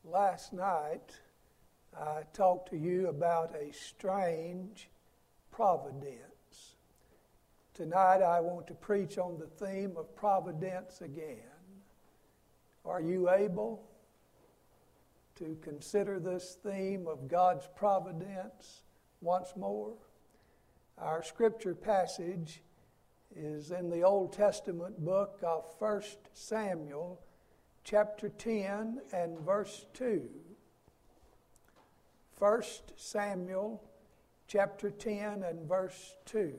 Last night, I talked to you about a strange providence. Tonight, I want to preach on the theme of providence again. Are you able to consider this theme of God's providence once more? Our scripture passage is in the Old Testament book of 1 Samuel, chapter 10 and verse 2. 1 Samuel, chapter 10 and verse 2.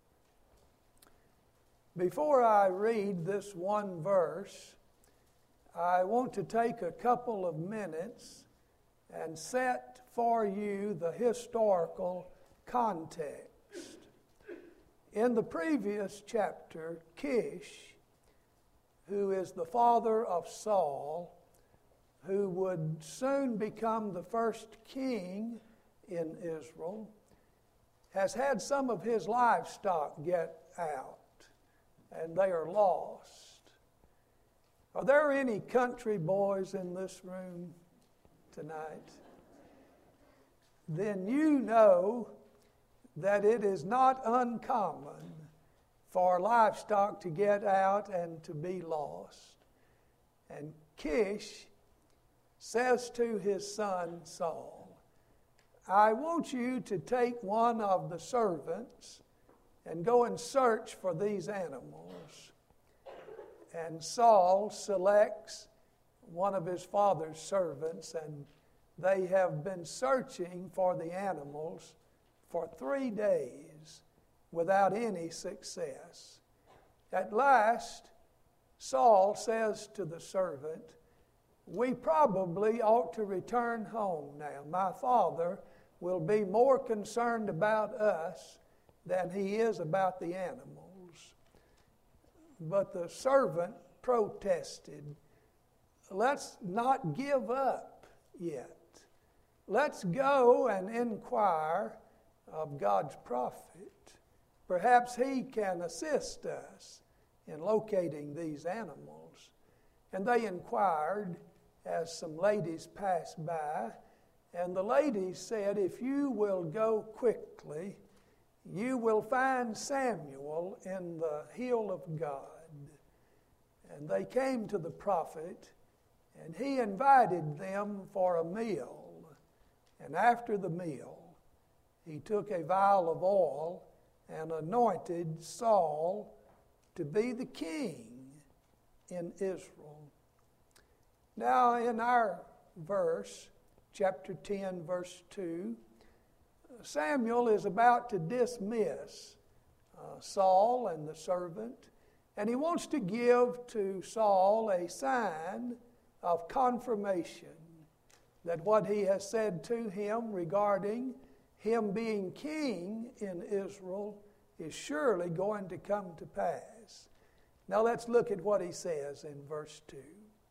Before I read this one verse, I want to take a couple of minutes and set for you the historical context. In the previous chapter, Kish, who is the father of Saul, who would soon become the first king in Israel, has had some of his livestock get out, and they are lost. Are there any country boys in this room tonight? Then you know that it is not uncommon for livestock to get out and to be lost. And Kish says to his son Saul, I want you to take one of the servants and go and search for these animals. And Saul selects one of his father's servants, and they have been searching for the animals for 3 days without any success. At last, Saul says to the servant, we probably ought to return home now. My father will be more concerned about us than he is about the animals. But the servant protested, let's not give up yet. Let's go and inquire of God's prophet. Perhaps he can assist us in locating these animals. And they inquired as some ladies passed by, and the ladies said, if you will go quickly, you will find Samuel in the hill of God. And they came to the prophet, and he invited them for a meal. And after the meal, he took a vial of oil and anointed Saul to be the king in Israel. Now, in our verse, chapter 10, verse 2, Samuel is about to dismiss Saul and the servant, and he wants to give to Saul a sign of confirmation that what he has said to him regarding him being king in Israel is surely going to come to pass. Now let's look at what he says in verse 2.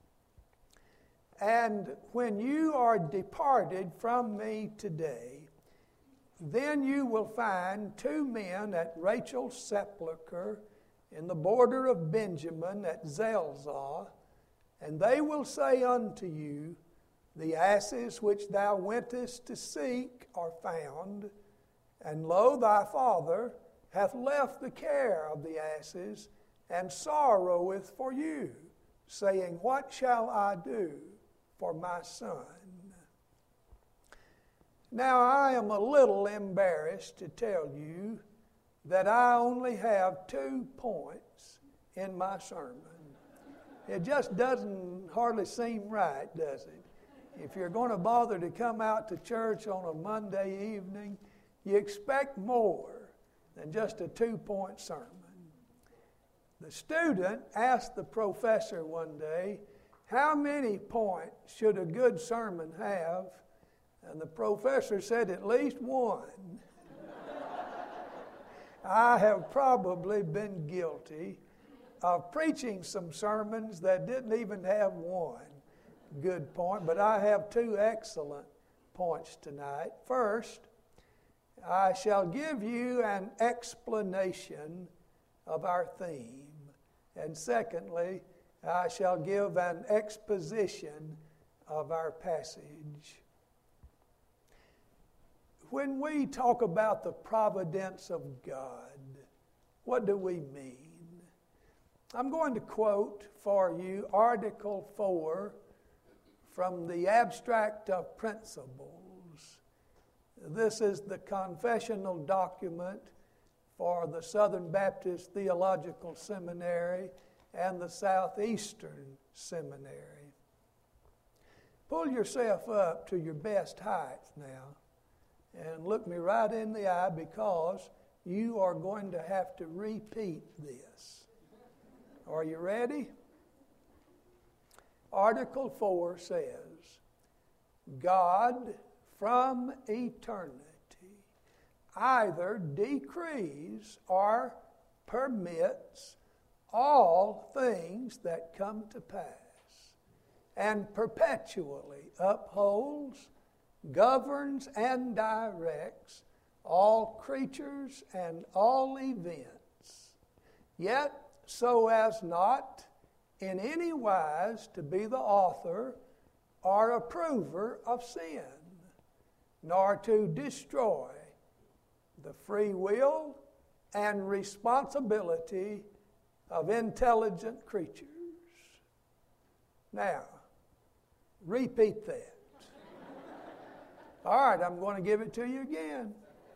And when you are departed from me today, then you will find 2 men at Rachel's sepulchre in the border of Benjamin at Zelzah, and they will say unto you, the asses which thou wentest to seek are found, and lo, thy father hath left the care of the asses, and sorroweth for you, saying, what shall I do for my son? Now I am a little embarrassed to tell you that I only have 2 points in my sermon. It just doesn't hardly seem right, does it? If you're going to bother to come out to church on a Monday evening, you expect more than just a 2-point sermon. The student asked the professor one day, how many points should a good sermon have? And the professor said, at least 1. I have probably been guilty of preaching some sermons that didn't even have 1 good point, but I have 2 excellent points tonight. First, I shall give you an explanation of our theme. And secondly, I shall give an exposition of our passage. When we talk about the providence of God, what do we mean? I'm going to quote for you Article 4 from the Abstract of Principles. This is the confessional document for the Southern Baptist Theological Seminary and the Southeastern Seminary. Pull yourself up to your best height now and look me right in the eye, because you are going to have to repeat this. Are you ready? Article 4 says, God from eternity either decrees or permits all things that come to pass, and perpetually upholds, governs, and directs all creatures and all events, yet so as not in any wise to be the author or approver of sin, nor to destroy the free will and responsibility of intelligent creatures. Now, repeat that. All right, I'm going to give it to you again.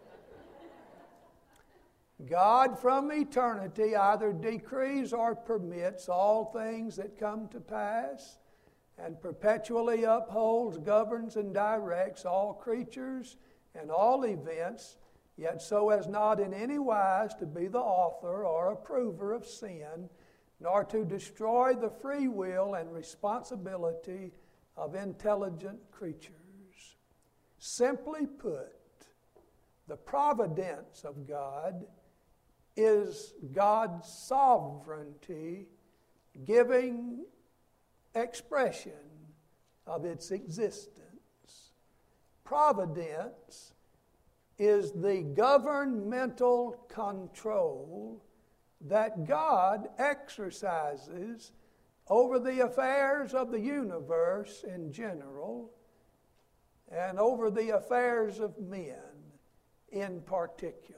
God from eternity either decrees or permits all things that come to pass, and perpetually upholds, governs, and directs all creatures and all events, yet so as not in any wise to be the author or approver of sin, nor to destroy the free will and responsibility of intelligent creatures. Simply put, the providence of God is God's sovereignty giving expression of its existence. Providence is the governmental control that God exercises over the affairs of the universe in general, and over the affairs of men in particular.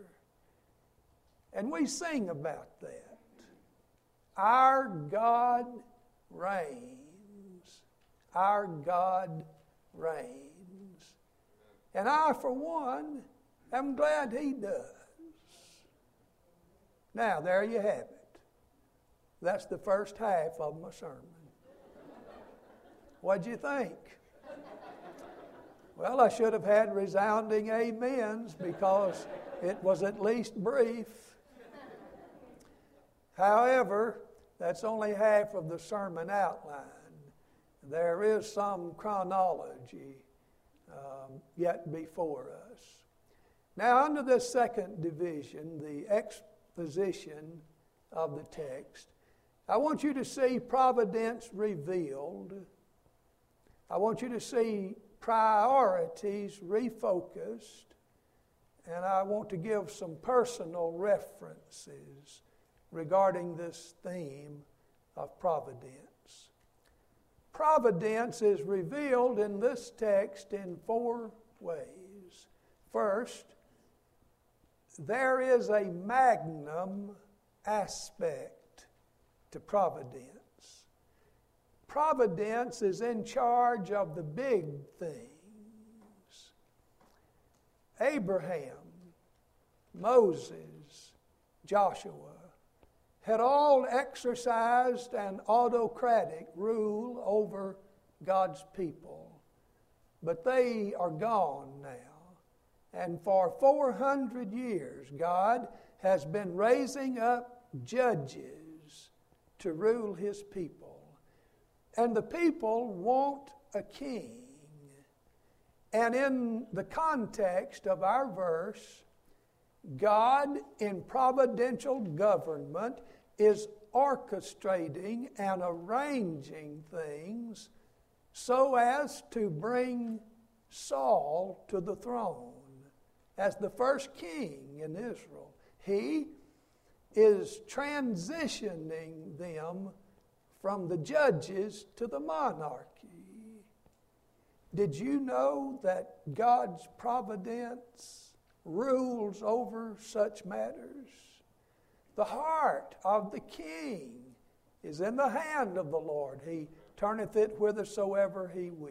And we sing about that. Our God reigns. Our God reigns. And I, for one, am glad He does. Now, there you have it. That's the first half of my sermon. What'd you think? Well, I should have had resounding amens, because it was at least brief. However, that's only half of the sermon outline. There is some chronology yet before us. Now, under this second division, the exposition of the text, I want you to see providence revealed. I want you to see priorities refocused, and I want to give some personal references regarding this theme of providence. Providence is revealed in this text in 4 ways. First, there is a magnum aspect to providence. Providence is in charge of the big things. Abraham, Moses, Joshua had all exercised an autocratic rule over God's people, but they are gone now. And for 400 years, God has been raising up judges to rule His people. And the people want a king. And in the context of our verse, God in providential government is orchestrating and arranging things so as to bring Saul to the throne as the first king in Israel. He is transitioning them from the judges to the monarchy. Did you know that God's providence rules over such matters? The heart of the king is in the hand of the Lord. He turneth it whithersoever he will.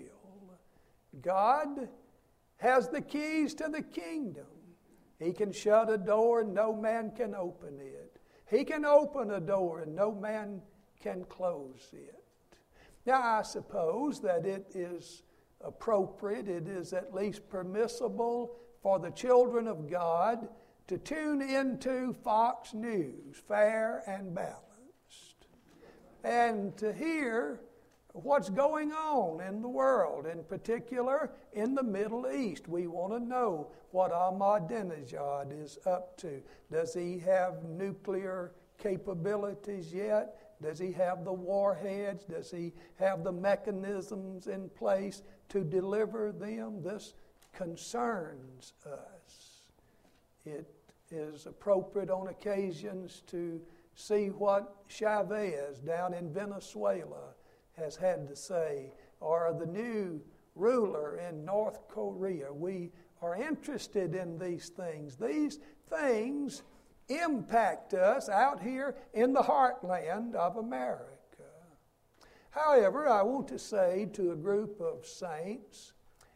God has the keys to the kingdom. He can shut a door and no man can open it. He can open a door and no man can close it. Now, I suppose that it is appropriate, it is at least permissible for the children of God to tune into Fox News, fair and balanced, and to hear what's going on in the world, in particular in the Middle East. We want to know what Ahmadinejad is up to. Does he have nuclear capabilities yet? Does he have the warheads? Does he have the mechanisms in place to deliver them? This concerns us. It is appropriate on occasions to see what Chavez down in Venezuela has had to say, or the new ruler in North Korea. We are interested in these things. These things impact us out here in the heartland of America. However, I want to say to a group of saints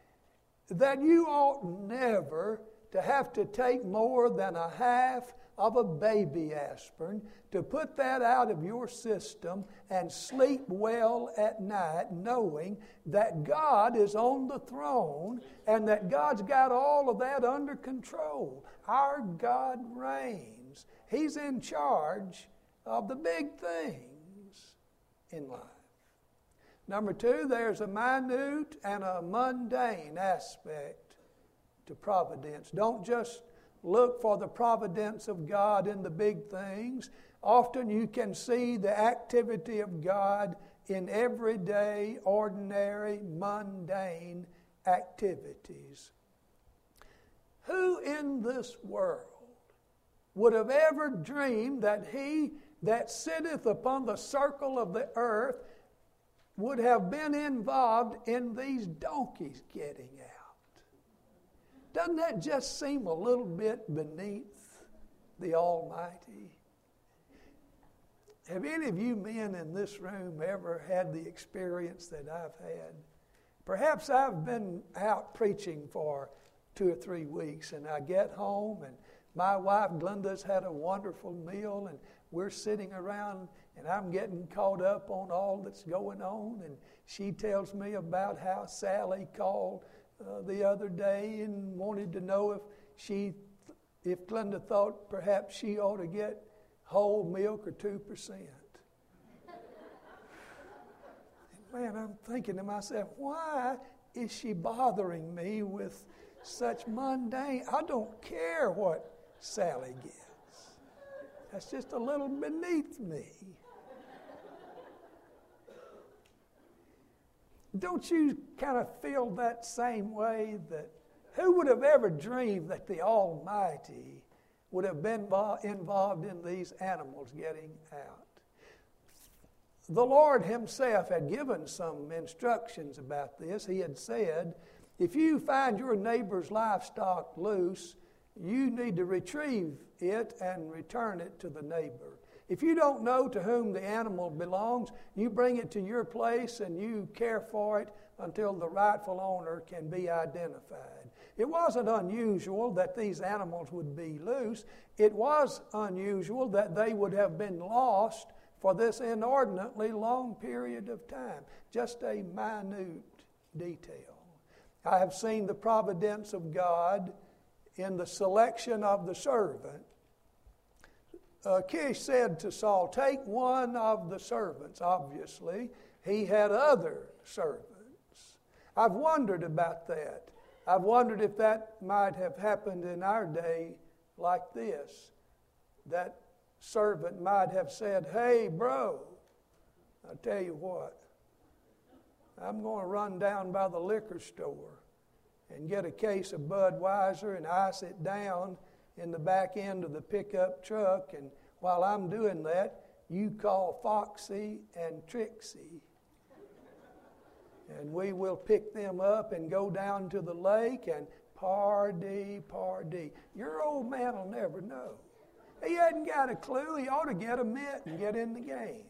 that you ought never to have to take more than a half of a baby aspirin to put that out of your system and sleep well at night, knowing that God is on the throne and that God's got all of that under control. Our God reigns. He's in charge of the big things in life. Number two, there's a minute and a mundane aspect to providence. Don't just look for the providence of God in the big things. Often you can see the activity of God in everyday, ordinary, mundane activities. Who in this world would have ever dreamed that he that sitteth upon the circle of the earth would have been involved in these donkeys getting out? Doesn't that just seem a little bit beneath the Almighty? Have any of you men in this room ever had the experience that I've had? Perhaps I've been out preaching for 2 or 3 weeks, and I get home, and my wife Glenda's had a wonderful meal, and we're sitting around, and I'm getting caught up on all that's going on, and she tells me about how Sally called the other day and wanted to know if Glenda thought perhaps she ought to get whole milk or 2%. Man, I'm thinking to myself, why is she bothering me with such mundane? I don't care what Sally gets. That's just a little beneath me. Don't you kind of feel that same way? That who would have ever dreamed that the Almighty would have been involved in these animals getting out? The Lord himself had given some instructions about this. He had said, if you find your neighbor's livestock loose, you need to retrieve it and return it to the neighbor. If you don't know to whom the animal belongs, you bring it to your place and you care for it until the rightful owner can be identified. It wasn't unusual that these animals would be loose. It was unusual that they would have been lost for this inordinately long period of time. Just a minute detail. I have seen the providence of God in the selection of the servant. Kish said to Saul, take one of the servants. Obviously, he had other servants. I've wondered about that. I've wondered if that might have happened in our day like this. That servant might have said, hey, bro, I'll tell you what, I'm going to run down by the liquor store and get a case of Budweiser and ice it down in the back end of the pickup truck, and while I'm doing that, you call Foxy and Trixie, And we will pick them up and go down to the lake and party. Your old man will never know. He hadn't got a clue. He ought to get a mitt and get in the game.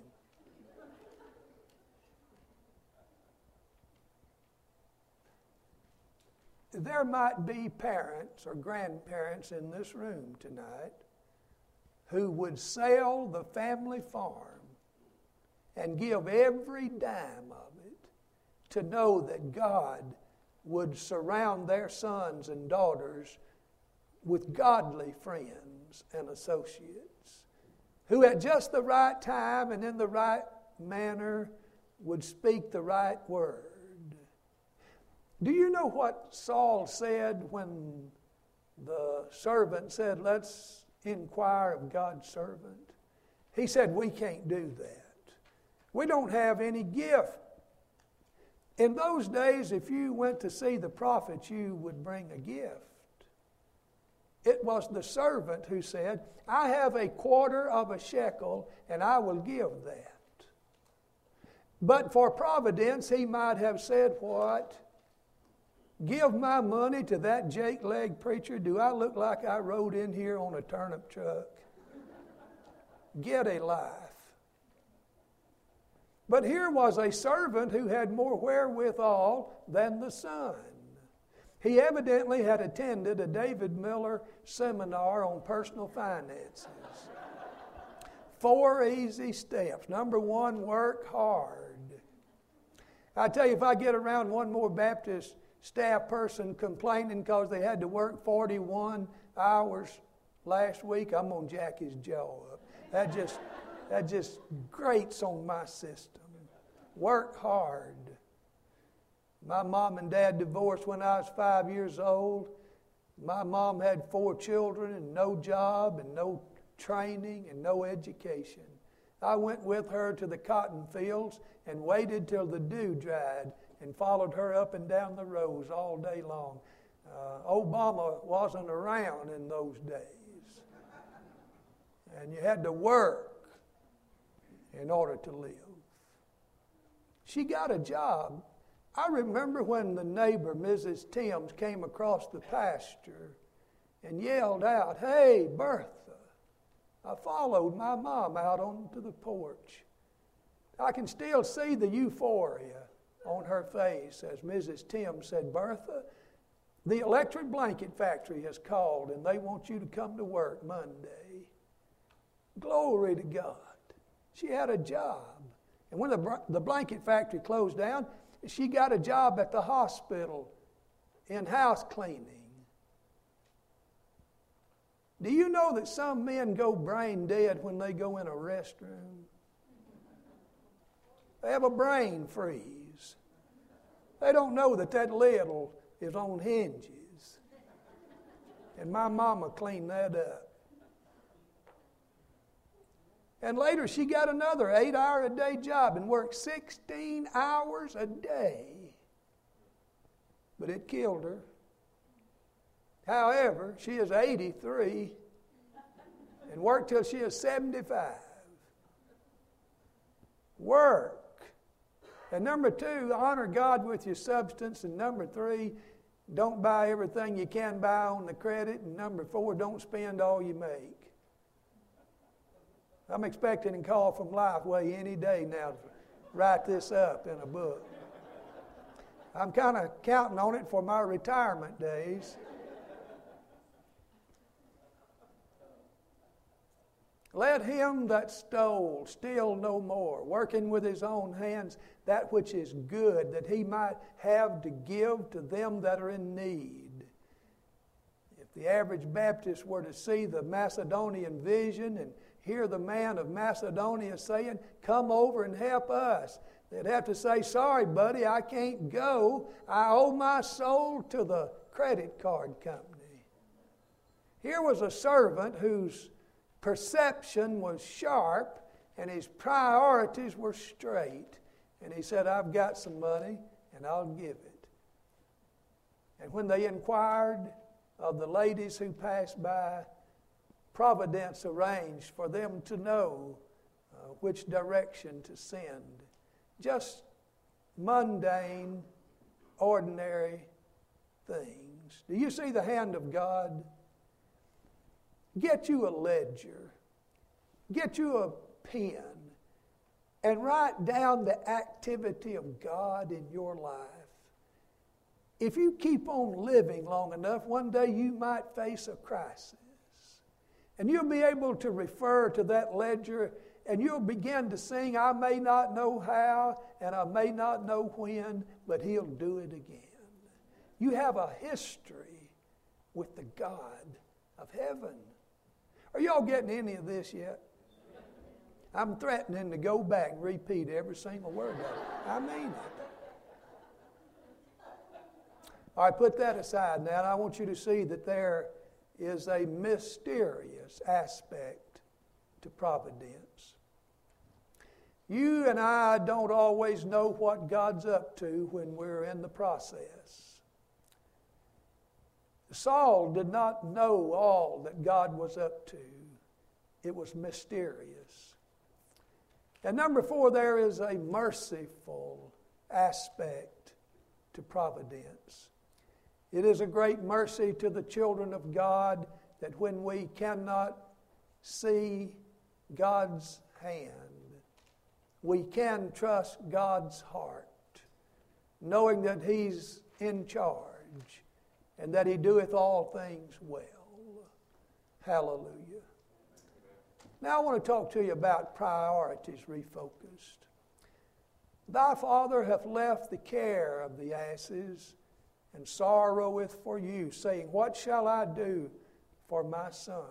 There might be parents or grandparents in this room tonight who would sell the family farm and give every dime of it to know that God would surround their sons and daughters with godly friends and associates who at just the right time and in the right manner would speak the right word. Do you know what Saul said when the servant said, let's inquire of God's servant? He said, we can't do that. We don't have any gift. In those days, if you went to see the prophet, you would bring a gift. It was the servant who said, I have a quarter of a shekel, and I will give that. But for providence, he might have said, what? Give my money to that Jake Leg preacher? Do I look like I rode in here on a turnip truck? Get a life. But here was a servant who had more wherewithal than the son. He evidently had attended a David Miller seminar on personal finances. 4 easy steps. Number 1, work hard. I tell you, if I get around one more Baptist staff person complaining because they had to work 41 hours last week, I'm going to jack his jaw up. That just grates on my system. Work hard. My mom and dad divorced when I was 5 years old. My mom had 4 children and no job and no training and no education. I went with her to the cotton fields and waited till the dew dried and followed her up and down the rows all day long. Obama wasn't around in those days. And you had to work in order to live. She got a job. I remember when the neighbor, Mrs. Timms, came across the pasture and yelled out, hey, Bertha. I followed my mom out onto the porch. I can still see the euphoria on her face as Mrs. Timms said, Bertha, the electric blanket factory has called and they want you to come to work Monday. Glory to God. She had a job. And when the blanket factory closed down, she got a job at the hospital in house cleaning. Do you know that some men go brain dead when they go in a restroom? They have a brain freeze. They don't know that lid is on hinges. And my mama cleaned that up. And later she got another 8-hour-a-day job and worked 16 hours a day. But it killed her. However, she is 83 and worked till she is 75. Work. And number 2, honor God with your substance. And number 3, don't buy everything you can buy on the credit. And number 4, don't spend all you make. I'm expecting a call from Lifeway any day now to write this up in a book. I'm kind of counting on it for my retirement days. Let him that stole steal no more, working with his own hands that which is good, that he might have to give to them that are in need. If the average Baptist were to see the Macedonian vision and hear the man of Macedonia saying, come over and help us, they'd have to say, sorry, buddy, I can't go. I owe my soul to the credit card company. Here was a servant whose perception was sharp and his priorities were straight. And he said, I've got some money and I'll give it. And when they inquired of the ladies who passed by, Providence arranged for them to know which direction to send. Just mundane, ordinary things. Do you see the hand of God? Get you a ledger. Get you a pen and write down the activity of God in your life. If you keep on living long enough, one day you might face a crisis. And you'll be able to refer to that ledger and you'll begin to sing, I may not know how and I may not know when, but He'll do it again. You have a history with the God of heaven. Are y'all getting any of this yet? I'm threatening to go back and repeat every single word of it. I mean it. All right, put that aside now, and I want you to see that there is a mysterious aspect to providence. You and I don't always know what God's up to when we're in the process. Saul did not know all that God was up to. It was mysterious. And number 4, there is a merciful aspect to providence. It is a great mercy to the children of God that when we cannot see God's hand, we can trust God's heart, knowing that He's in charge and that He doeth all things well. Hallelujah. Now I want to talk to you about priorities refocused. Thy father hath left the care of the asses, and sorroweth for you, saying, what shall I do for my son?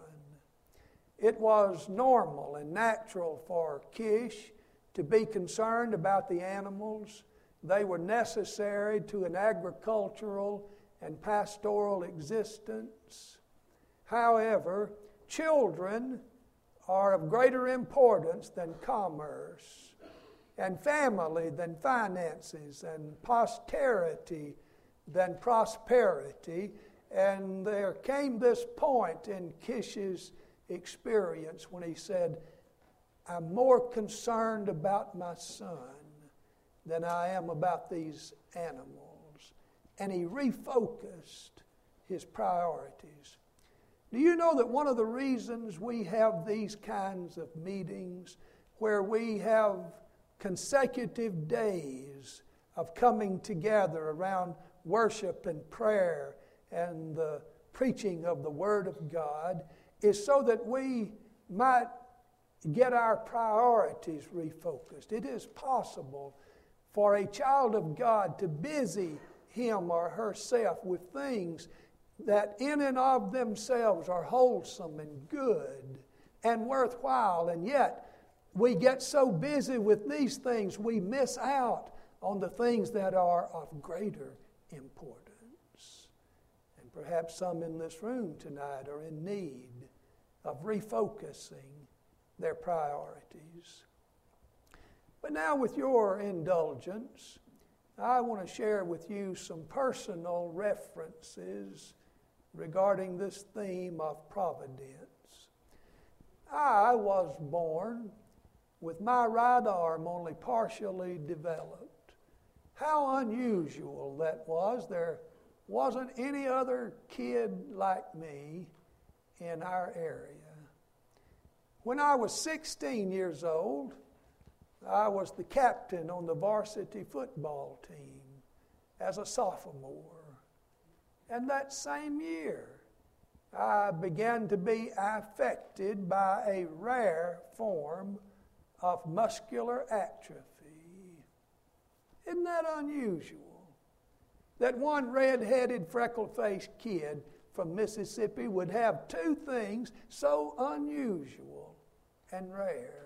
It was normal and natural for Kish to be concerned about the animals. They were necessary to an agricultural and pastoral existence. However, children are of greater importance than commerce, and family than finances, and posterity than prosperity. And there came this point in Kish's experience when he said, I'm more concerned about my son than I am about these animals. And he refocused his priorities. Do you know that one of the reasons we have these kinds of meetings where we have consecutive days of coming together around worship and prayer and the preaching of the Word of God is so that we might get our priorities refocused. It is possible for a child of God to busy him or herself with things that in and of themselves are wholesome and good and worthwhile, and yet we get so busy with these things we miss out on the things that are of greater importance. And perhaps some in this room tonight are in need of refocusing their priorities. But now, with your indulgence, I want to share with you some personal references regarding this theme of providence. I was born with my right arm only partially developed. How unusual that was. There wasn't any other kid like me in our area. When I was 16 years old, I was the captain on the varsity football team as a sophomore. And that same year, I began to be affected by a rare form of muscular atrophy. Isn't that unusual? That one red-headed, freckle-faced kid from Mississippi would have two things so unusual and rare.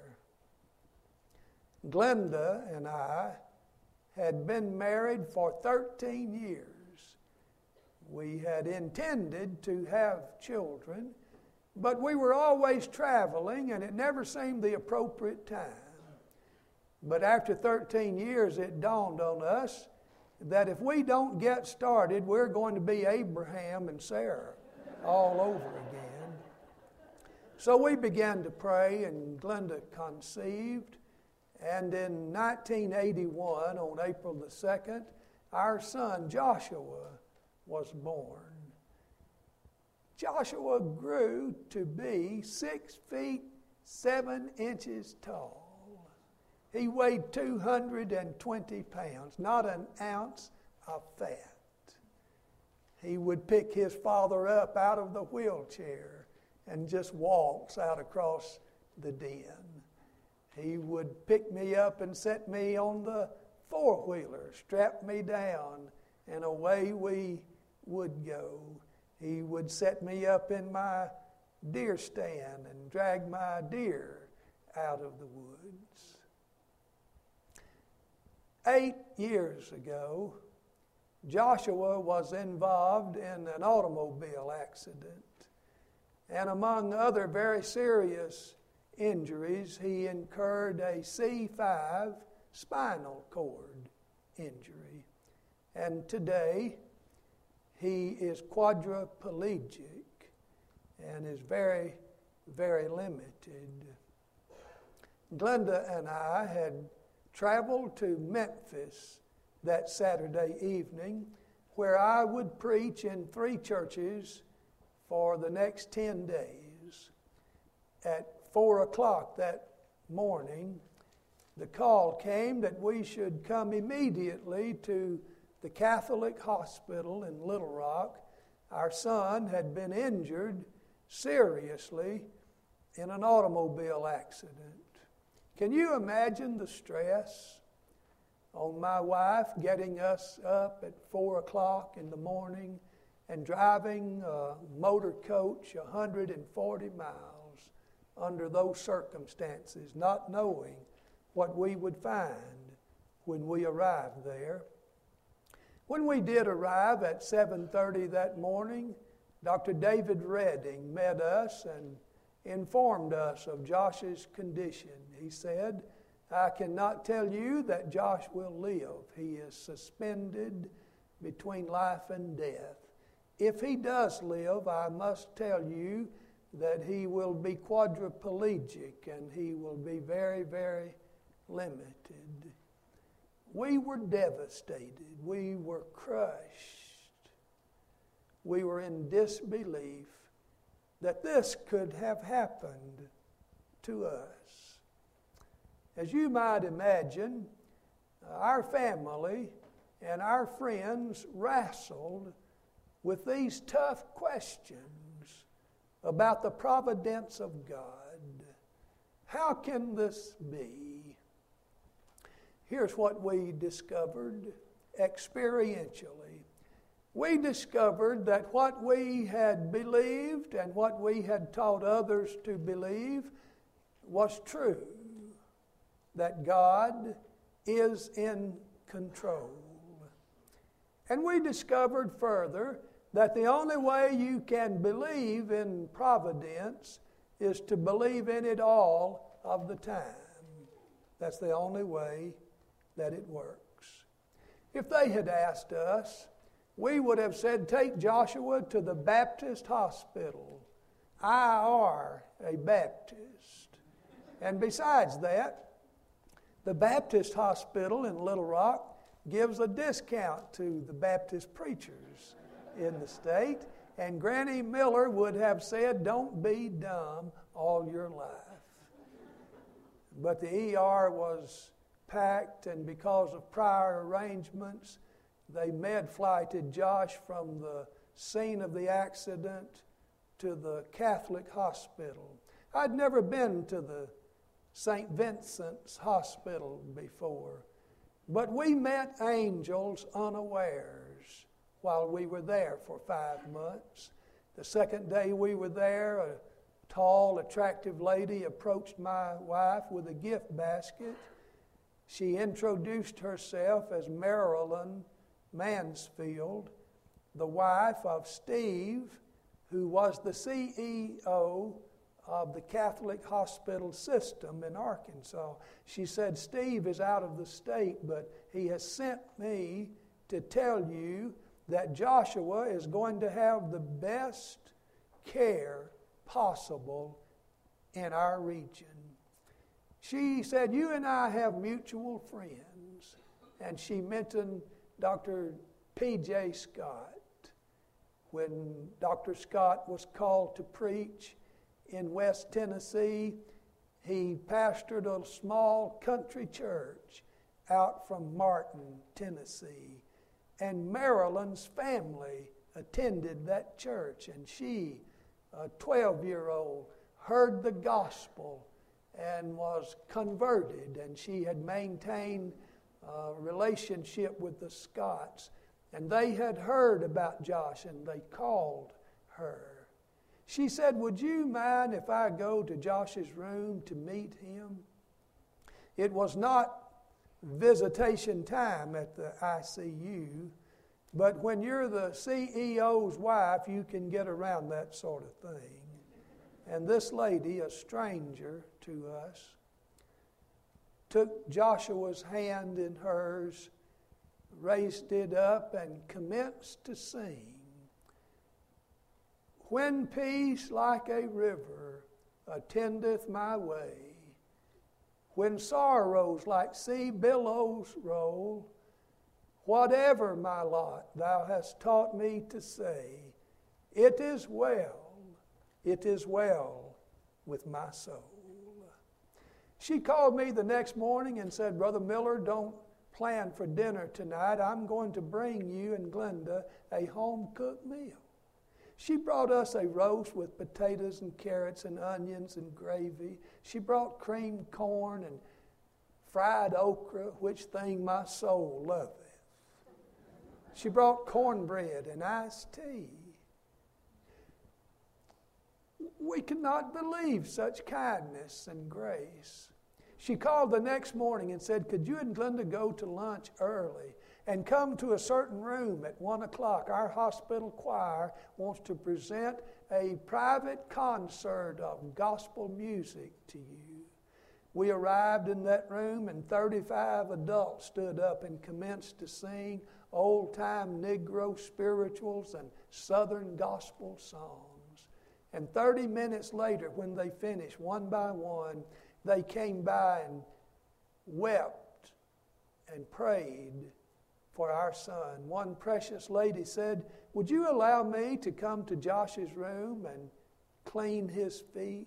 Glenda and I had been married for 13 years. We had intended to have children, but we were always traveling, and it never seemed the appropriate time. But after 13 years, it dawned on us that if we don't get started, we're going to be Abraham and Sarah all over again. So we began to pray, and Glenda conceived, And in 1981, on April the 2nd, our son Joshua was born. Joshua grew to be 6 feet 7 inches tall. He weighed 220 pounds, not an ounce of fat. He would pick his father up out of the wheelchair and just waltz out across the den. He would pick me up and set me on the four-wheeler, strap me down, and away we would go. He would set me up in my deer stand and drag my deer out of the woods. 8 years ago, Joshua was involved in an automobile accident. And among other very serious injuries, he incurred a C5 spinal cord injury. And today, he is quadriplegic and is very, very limited. Glenda and I had traveled to Memphis that Saturday evening, where I would preach in 3 churches for the next 10 days. At 4 o'clock that morning, the call came that we should come immediately to the Catholic hospital in Little Rock. Our son had been injured seriously in an automobile accident. Can you imagine the stress on my wife getting us up at 4 o'clock in the morning and driving a motor coach 140 miles under those circumstances, not knowing what we would find when we arrived there? When we did arrive at 7:30 that morning, Dr. David Redding met us and informed us of Josh's condition. He said, "I cannot tell you that Josh will live. He is suspended between life and death. If he does live, I must tell you that he will be quadriplegic and he will be very, very limited." We were devastated. We were crushed. We were in disbelief that this could have happened to us. As you might imagine, our family and our friends wrestled with these tough questions about the providence of God. How can this be? Here's what we discovered experientially. We discovered that what we had believed and what we had taught others to believe was true, that God is in control. And we discovered further that the only way you can believe in providence is to believe in it all of the time. That's the only way that it works. If they had asked us, we would have said, "Take Joshua to the Baptist hospital. I are a Baptist." And besides that, the Baptist hospital in Little Rock gives a discount to the Baptist preachers in the state. And Granny Miller would have said, "Don't be dumb all your life." But the ER was packed, and because of prior arrangements, they med-flighted Josh from the scene of the accident to the Catholic hospital. I'd never been to the St. Vincent's Hospital before, but we met angels unawares while we were there for 5 months. The second day we were there, a tall, attractive lady approached my wife with a gift basket. She introduced herself as Marilyn Mansfield, the wife of Steve, who was the CEO of the Catholic hospital system in Arkansas. She said, "Steve is out of the state, but he has sent me to tell you that Joshua is going to have the best care possible in our region." She said, you and I have mutual friends. And she mentioned Dr. P.J. Scott. When Dr. Scott was called to preach in West Tennessee, he pastored a small country church out from Martin, Tennessee. And Marilyn's family attended that church. And she, a 12-year-old, heard the gospel and was converted. And she had maintained a relationship with the Scotts. And they had heard about Josh, and they called her. She said, would you mind if I go to Josh's room to meet him? It was not visitation time at the ICU, but when you're the CEO's wife, you can get around that sort of thing. And this lady, a stranger to us, took Joshua's hand in hers, raised it up, and commenced to sing. When peace like a river attendeth my way, when sorrows like sea billows roll, whatever my lot thou hast taught me to say, it is well with my soul. She called me the next morning and said, Brother Miller, don't plan for dinner tonight. I'm going to bring you and Glenda a home-cooked meal. She brought us a roast with potatoes and carrots and onions and gravy. She brought creamed corn and fried okra, which thing my soul loveth. She brought cornbread and iced tea. We could not believe such kindness and grace. She called the next morning and said, could you and Glenda go to lunch early and come to a certain room at 1 o'clock? Our hospital choir wants to present a private concert of gospel music to you. We arrived in that room and 35 adults stood up and commenced to sing old-time Negro spirituals and Southern gospel songs. And 30 minutes later, when they finished, one by one, they came by and wept and prayed for our son. One precious lady said, would you allow me to come to Josh's room and clean his feet?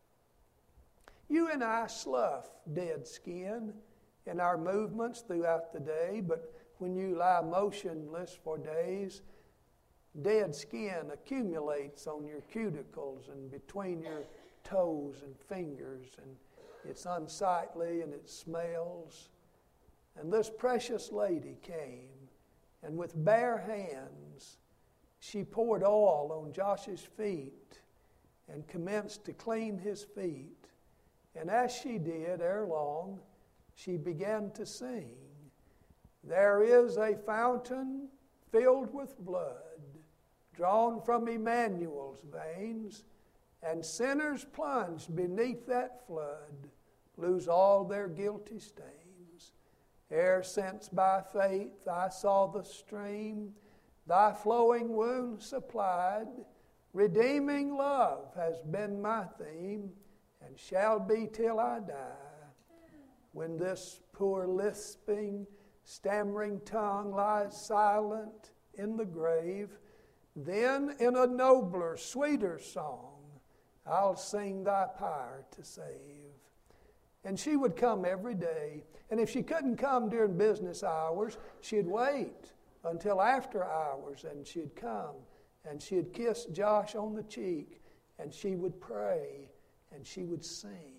You and I slough dead skin in our movements throughout the day, but when you lie motionless for days, dead skin accumulates on your cuticles and between your toes and fingers, and it's unsightly and it smells. And this precious lady came, and with bare hands, she poured oil on Josh's feet and commenced to clean his feet. And as she did, ere long, she began to sing, there is a fountain filled with blood, drawn from Emmanuel's veins, and sinners plunged beneath that flood lose all their guilty stains. Ere since by faith I saw the stream, thy flowing wound supplied, redeeming love has been my theme, and shall be till I die. When this poor lisping, stammering tongue lies silent in the grave, then in a nobler, sweeter song, I'll sing thy power to save. And she would come every day. And if she couldn't come during business hours, she'd wait until after hours, and she'd come, and she'd kiss Josh on the cheek, and she would pray, and she would sing.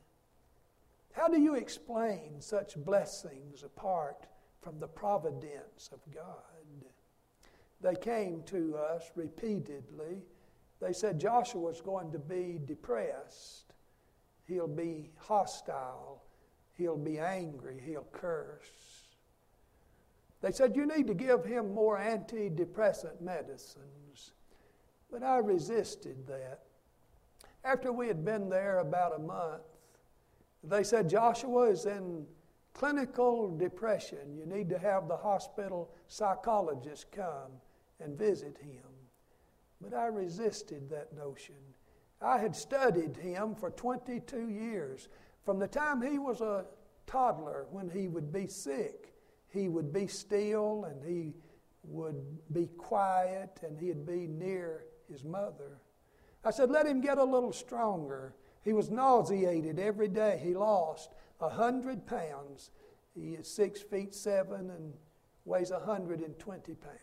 How do you explain such blessings apart from the providence of God? They came to us repeatedly. They said Joshua's going to be depressed. He'll be hostile. He'll be angry. He'll curse. They said, you need to give him more antidepressant medicines. But I resisted that. After we had been there about a month, they said, Joshua is in clinical depression. You need to have the hospital psychologist come and visit him. But I resisted that notion. I had studied him for 22 years. From the time he was a toddler, when he would be sick, he would be still and he would be quiet and he'd be near his mother. I said, let him get a little stronger. He was nauseated every day. He lost 100 pounds. He is 6'7" and weighs 120 pounds.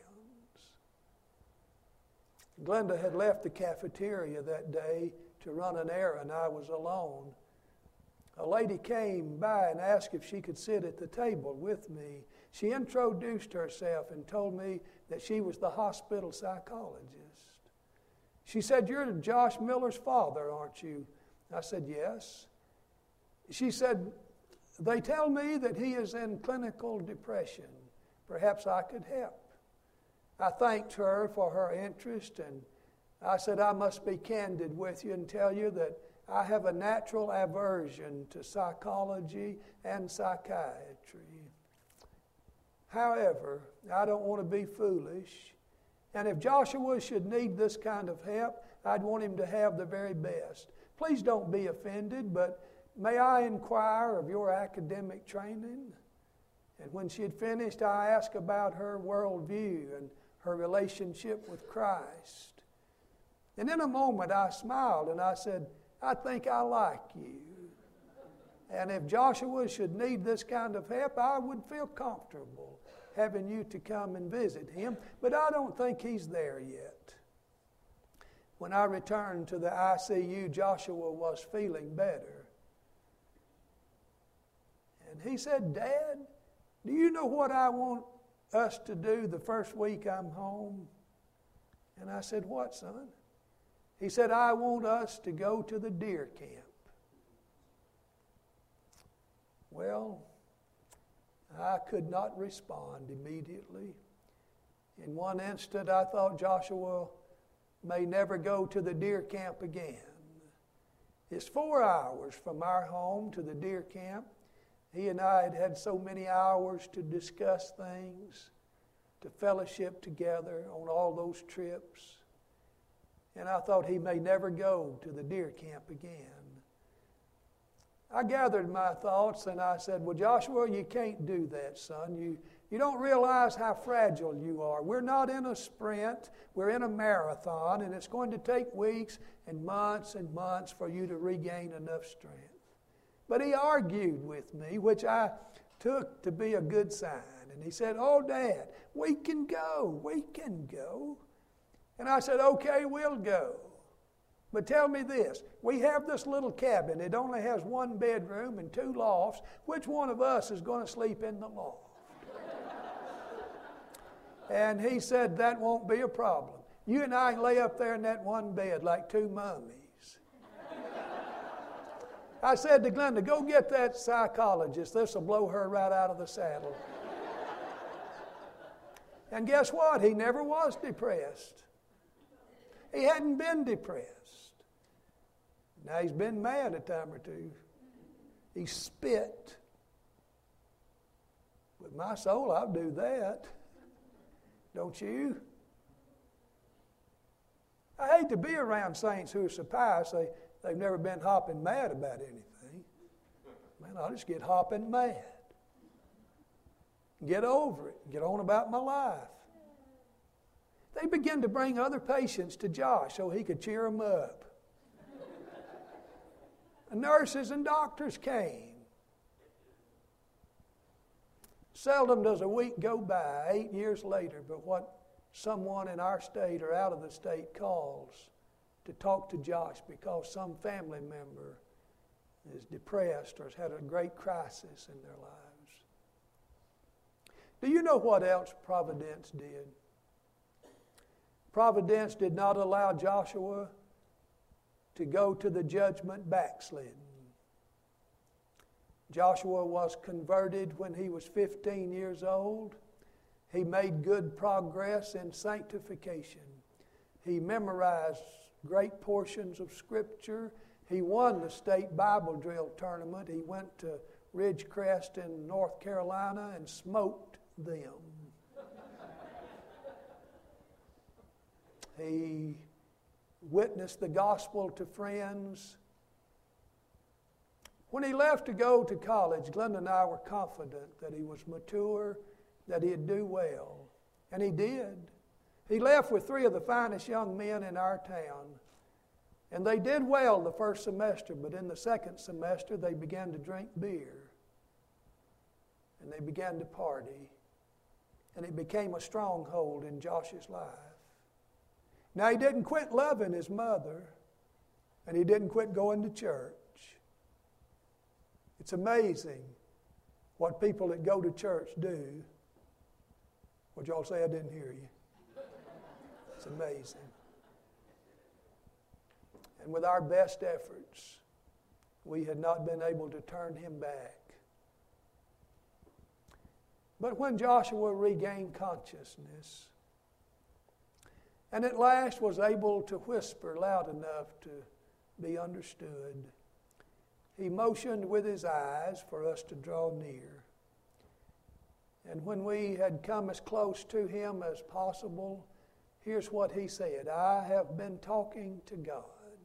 Glenda had left the cafeteria that day to run an errand. I was alone. A lady came by and asked if she could sit at the table with me. She introduced herself and told me that she was the hospital psychologist. She said, you're Josh Miller's father, aren't you? I said, yes. She said, they tell me that he is in clinical depression. Perhaps I could help. I thanked her for her interest, and I said, I must be candid with you and tell you that I have a natural aversion to psychology and psychiatry. However, I don't want to be foolish. And if Joshua should need this kind of help, I'd want him to have the very best. Please don't be offended, but may I inquire of your academic training? And when she had finished, I asked about her worldview and her relationship with Christ. And in a moment, I smiled and I said, I think I like you. And if Joshua should need this kind of help, I would feel comfortable having you to come and visit him. But I don't think he's there yet. When I returned to the ICU, Joshua was feeling better. And he said, Dad, do you know what I want us to do the first week I'm home? And I said, what, son? He said, I want us to go to the deer camp. Well, I could not respond immediately. In one instant, I thought Joshua may never go to the deer camp again. It's 4 hours from our home to the deer camp. He and I had had so many hours to discuss things, to fellowship together on all those trips. And I thought he may never go to the deer camp again. I gathered my thoughts and I said, well, Joshua, you can't do that, son. You don't realize how fragile you are. We're not in a sprint. We're in a marathon, and it's going to take weeks and months for you to regain enough strength. But he argued with me, which I took to be a good sign. And he said, oh, Dad, we can go. And I said, okay, we'll go. But tell me this, we have this little cabin. It only has 1 bedroom and 2 lofts. Which one of us is going to sleep in the loft? And he said, that won't be a problem. You and I can lay up there in that one bed like 2 mummies. I said to Glenda, go get that psychologist. This will blow her right out of the saddle. And guess what? He never was depressed. He hadn't been depressed. Now he's been mad a time or two. He spit. With my soul, I'll do that. Don't you? I hate to be around saints who are so pious they've never been hopping mad about anything. Man, I'll just get hopping mad. Get over it. Get on about my life. They began to bring other patients to Josh so he could cheer them up. Nurses and doctors came. Seldom does a week go by, 8 years later, but what someone in our state or out of the state calls to talk to Josh because some family member is depressed or has had a great crisis in their lives. Do you know what else Providence did? Providence did not allow Joshua to go to the judgment backslidden. Joshua was converted when he was 15 years old. He made good progress in sanctification. He memorized great portions of Scripture. He won the state Bible drill tournament. He went to Ridgecrest in North Carolina and smoked them. He witnessed the gospel to friends When he left to go to college, Glenda and I were confident that he was mature, that he'd do well. And he did. He left with 3 of the finest young men in our town. And they did well the first semester, but in the second semester they began to drink beer. And they began to party. And it became a stronghold in Josh's life. Now, he didn't quit loving his mother, and he didn't quit going to church. It's amazing what people that go to church do. Would y'all say I didn't hear you? It's amazing. And with our best efforts, we had not been able to turn him back. But when Joshua regained consciousness, and at last was able to whisper loud enough to be understood, he motioned with his eyes for us to draw near. And when we had come as close to him as possible, here's what he said: I have been talking to God,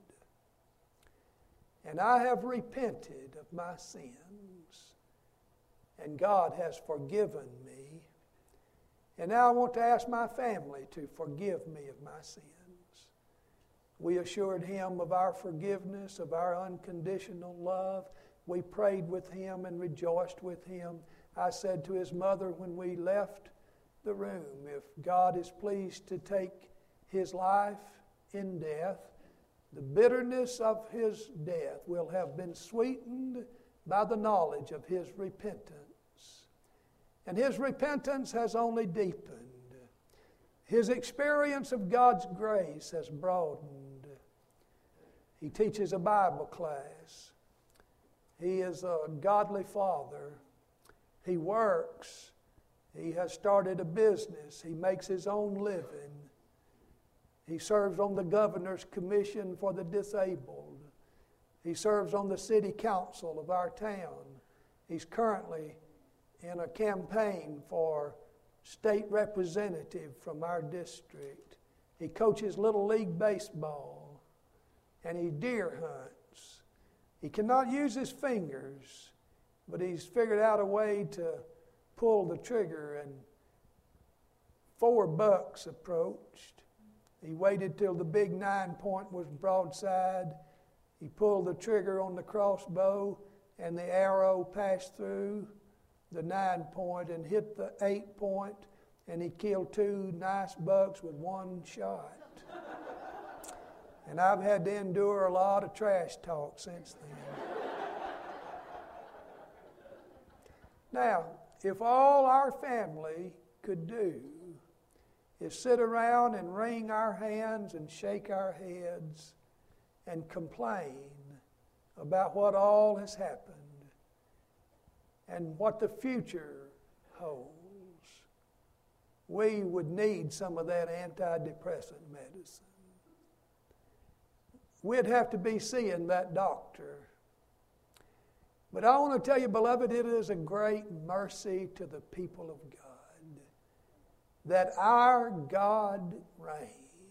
and I have repented of my sins, and God has forgiven me. And now I want to ask my family to forgive me of my sins. We assured him of our forgiveness, of our unconditional love. We prayed with him and rejoiced with him. I said to his mother when we left the room, if God is pleased to take his life in death, the bitterness of his death will have been sweetened by the knowledge of his repentance. And his repentance has only deepened. His experience of God's grace has broadened. He teaches a Bible class. He is a godly father. He works. He has started a business. He makes his own living. He serves on the governor's commission for the disabled. He serves on the city council of our town. He's currently in a campaign for state representative from our district. He coaches Little League baseball, and he deer hunts. He cannot use his fingers, but he's figured out a way to pull the trigger, and 4 bucks approached. He waited till the big 9-point was broadside. He pulled the trigger on the crossbow, and the arrow passed through the 9-point and hit the 8-point, and he killed 2 nice bucks with 1 shot. And I've had to endure a lot of trash talk since then. Now, if all our family could do is sit around and wring our hands and shake our heads and complain about what all has happened and what the future holds, we would need some of that antidepressant medicine. We'd have to be seeing that doctor. But I want to tell you, beloved, it is a great mercy to the people of God that our God reigns.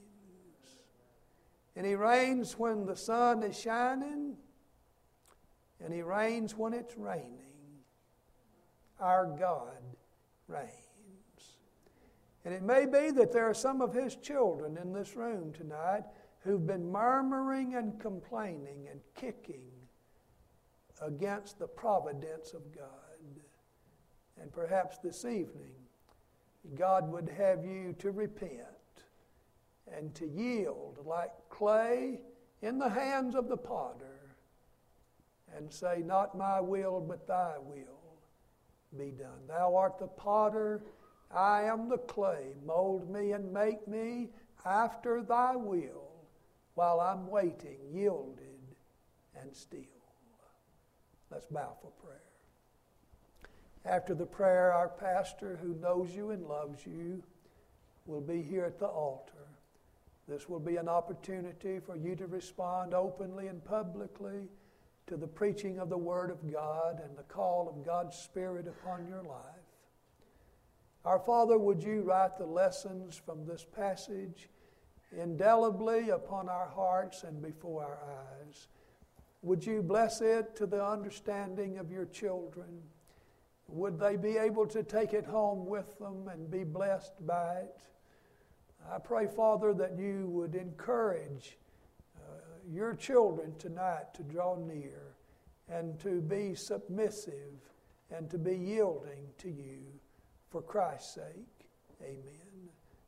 And he reigns when the sun is shining, and he reigns when it's raining. Our God reigns. And it may be that there are some of his children in this room tonight who've been murmuring and complaining and kicking against the providence of God. And perhaps this evening, God would have you to repent and to yield like clay in the hands of the potter and say, not my will, but thy will be done. Thou art the potter, I am the clay. Mold me and make me after thy will while I'm waiting, yielded and still. Let's bow for prayer. After the prayer, our pastor, who knows you and loves you, will be here at the altar. This will be an opportunity for you to respond openly and publicly to the preaching of the Word of God and the call of God's Spirit upon your life. Our Father, would you write the lessons from this passage indelibly upon our hearts and before our eyes? would you bless it to the understanding of your children? Would they be able to take it home with them and be blessed by it? I pray, Father, that you would encourage your children tonight to draw near and to be submissive and to be yielding to you for Christ's sake. Amen.